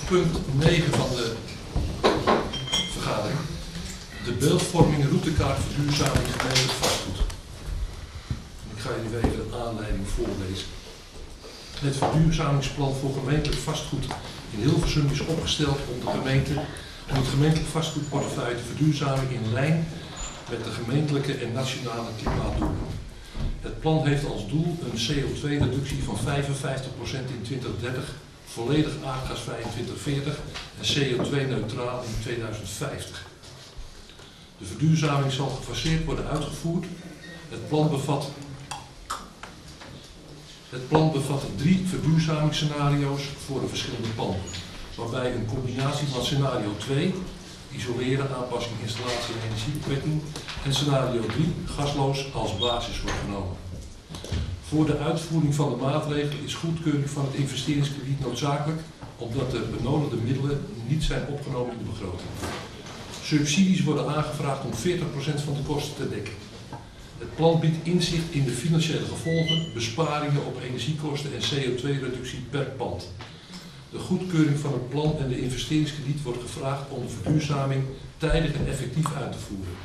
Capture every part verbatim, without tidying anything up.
punt negen van de vergadering. De beeldvorming routekaart verduurzaming gemeentelijk vastgoed. Ik ga jullie even de aanleiding voorlezen. Het verduurzamingsplan voor gemeentelijk vastgoed in Hilversum is opgesteld om de gemeente om het gemeentelijk vastgoedportefeuille te verduurzamen in lijn met de gemeentelijke en nationale klimaatdoelen. Het plan heeft als doel een C O twee reductie van vijfenvijftig procent in twintig dertig, volledig aardgasvrij in twintig veertig en C O twee neutraal in tweeduizend vijftig. De verduurzaming zal gefaseerd worden uitgevoerd. Het plan bevat, het plan bevat drie verduurzamingsscenario's voor de verschillende panden, waarbij een combinatie van scenario twee, isoleren, aanpassing, installatie en energieopwekking, en scenario drie, gasloos, als basis wordt genomen. Voor de uitvoering van de maatregelen is goedkeuring van het investeringskrediet noodzakelijk, omdat de benodigde middelen niet zijn opgenomen in de begroting. Subsidies worden aangevraagd om veertig procent van de kosten te dekken. Het plan biedt inzicht in de financiële gevolgen, besparingen op energiekosten en C O twee reductie per pand. De goedkeuring van het plan en de investeringskrediet wordt gevraagd om de verduurzaming tijdig en effectief uit te voeren.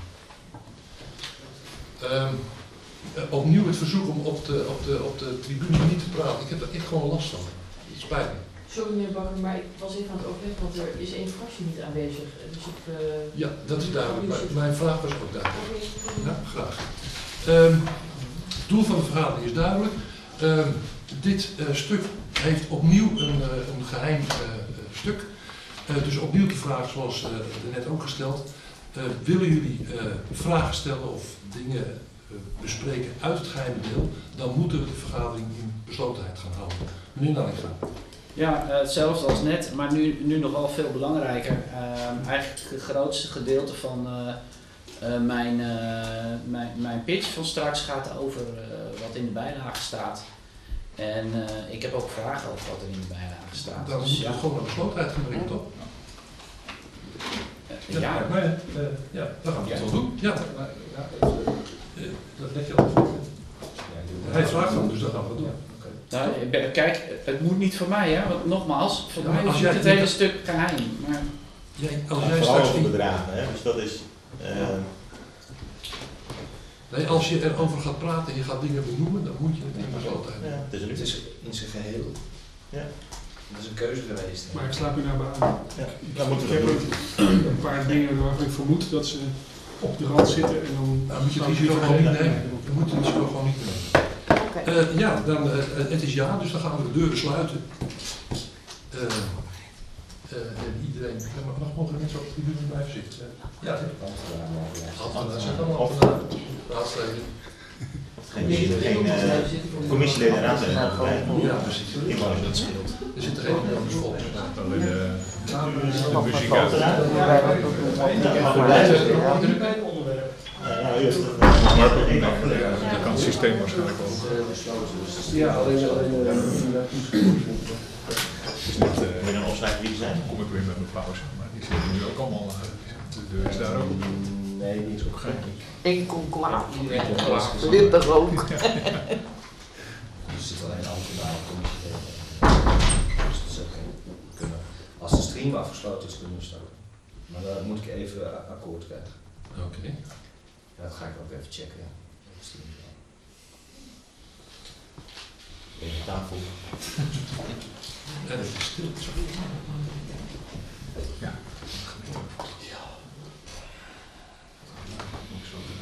Um, uh, opnieuw het verzoek om op de, op, de, op de tribune niet te praten. Ik heb er echt gewoon last van. Het spijt me. Sorry meneer Bakker, maar ik was even aan het overleg, want er is één fractie niet aanwezig. Dus ik, uh, ja, dat is duidelijk. Maar mijn vraag was ook duidelijk. Ja, graag. Um, het doel van de vergadering is duidelijk. Um, dit uh, stuk heeft opnieuw een, uh, een geheim uh, stuk. Uh, dus opnieuw de vraag zoals uh, net ook gesteld. Uh, willen jullie uh, vragen stellen of dingen uh, bespreken uit het geheime deel, dan moeten we de vergadering in beslotenheid gaan houden. Meneer Nanninga. Ja, uh, hetzelfde als net, maar nu, nu nog wel veel belangrijker. Uh, eigenlijk het grootste gedeelte van uh, uh, mijn, uh, mijn, mijn pitch van straks gaat over uh, wat in de bijlage staat. En uh, ik heb ook vragen over wat er in de bijlage staat. Dan dus, moet je ja. gewoon naar beslotenheid gaan brengen, toch? Uh, ja, maar, uh, ja, dat gaan we het wel doen. Ja. Uh, dat leg je al. Hij vraagt dan, dus dat gaan we doen. Nou, kijk, het moet niet voor mij, hè? Want nogmaals, voor ja, mij is het hele stuk geheim. Maar... Jij, als ja, jij vooral straks over bedragen, hè? Dus dat is. Uh... Ja. Nee, als je erover gaat praten en je gaat dingen benoemen, dan moet je het in beslotenheid doen. Ja, het is, het is in zijn geheel. Ja. Dat is een keuze geweest. Maar ik sluit u daarbij aan. Ja. Ik, Dan moeten we ik heb doen. een paar dingen waarvan ik vermoed dat ze op de rand zitten en dan nou, moet je het risico gewoon niet nemen. Je moet het risico gewoon niet nemen. Okay. Uh, ja, dan, uh, het is ja, dus dan gaan we de deuren sluiten. Uh, uh, en iedereen, ja, maar mag mogen mensen op de tribune blijven zitten? Uh, ja, dat zijn allemaal ambtenaren, raadsleden. Geen uh, commissieleden en raadsleden. Ja, precies. Dat scheelt. Er zitten geen inwoners vol. Alleen de, de muziek uit. Dat kan het systeem waarschijnlijk wel. Ja, alleen alleen Moet je dan opschrijven wie die zijn? Dan kom ik weer met mijn pauze, maar die zitten nu ook allemaal. De deur is daar ook. Nee, die is ook geen. Ik kom klaar. Iedereen komt klaar. Wittig ook. Er zit alleen ambtenaren commissieleden. Dus dat is ook geen kunnen. Als de stream afgesloten is, kunnen we starten. Maar dan moet ik even akkoord krijgen. Oké. Okay. Ja, dat ga ik ook even checken. Even tafel. En het is stil. Ja. Ja.